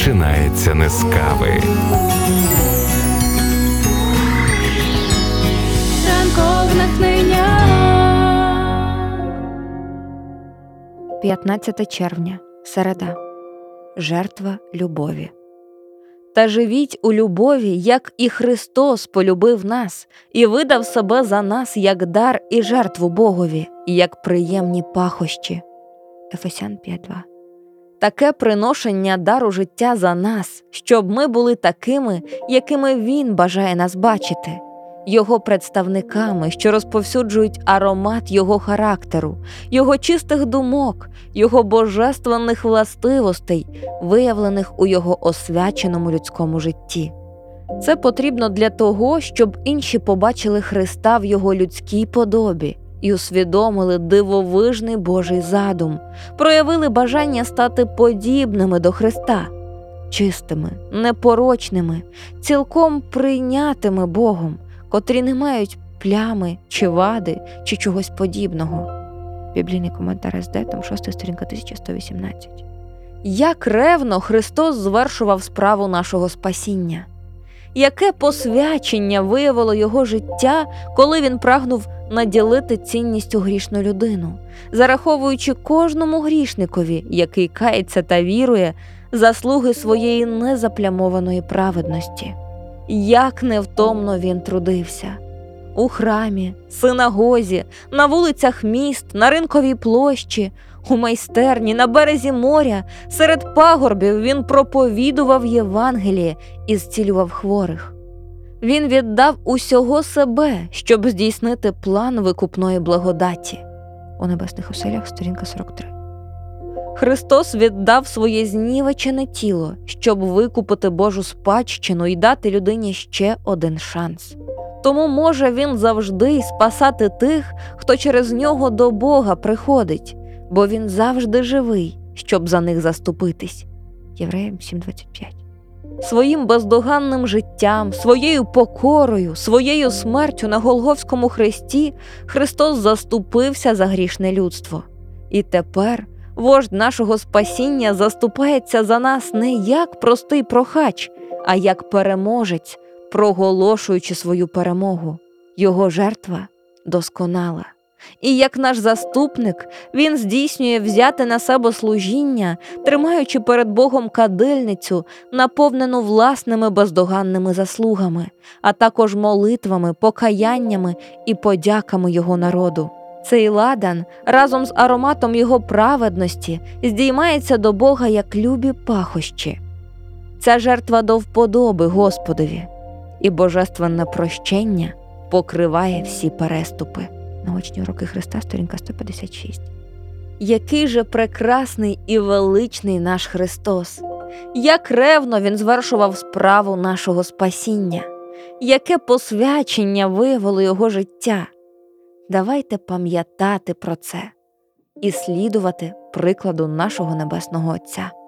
починається не з кави. Ранкове натхнення. 15 червня. Середа. Жертва любові. Та живіть у любові, як і Христос полюбив нас, і видав себе за нас, як дар і жертву Богові, і як приємні пахощі. Ефесян 5:2. Таке приношення дару життя за нас, щоб ми були такими, якими Він бажає нас бачити, Його представниками, що розповсюджують аромат Його характеру, Його чистих думок, Його божественних властивостей, виявлених у Його освяченому людському житті. Це потрібно для того, щоб інші побачили Христа в Його людській подобі і усвідомили дивовижний Божий задум, проявили бажання стати подібними до Христа, чистими, непорочними, цілком прийнятими Богом, котрі не мають плями, чи вади, чи чогось подібного. Біблійний коментар СД, там 6 сторінка 1118. Як ревно Христос звершував справу нашого спасіння! Яке посвячення виявило Його життя, коли Він прагнув наділити цінністю грішну людину, зараховуючи кожному грішникові, який кається та вірує, заслуги своєї незаплямованої праведності. Як невтомно Він трудився! У храмі, синагозі, на вулицях міст, на ринковій площі, у майстерні, на березі моря, серед пагорбів Він проповідував Євангеліє і зцілював хворих. Він віддав усього себе, щоб здійснити план викупної благодаті. У небесних оселях, сторінка 43. Христос віддав своє знівечене тіло, щоб викупити Божу спадщину і дати людині ще один шанс. Тому може Він завжди й спасати тих, хто через Нього до Бога приходить, бо Він завжди живий, щоб за них заступитись. Євреям 7:25. Своїм бездоганним життям, своєю покорою, своєю смертю на Голгофському хресті Христос заступився за грішне людство. І тепер вождь нашого спасіння заступається за нас не як простий прохач, а як переможець, проголошуючи свою перемогу. Його жертва досконала. І як наш заступник, Він здійснює взяти на себе служіння, тримаючи перед Богом кадильницю, наповнену власними бездоганними заслугами, а також молитвами, покаяннями і подяками Його народу. Цей ладан разом з ароматом Його праведності здіймається до Бога як любі пахощі. Ця жертва до вподоби Господові, і божественне прощення покриває всі переступи. Наочні уроки Христа, сторінка 156. Який же прекрасний і величний наш Христос! Як ревно Він звершував справу нашого спасіння! Яке посвячення виявило Його життя! Давайте пам'ятати про це і слідувати прикладу нашого Небесного Отця.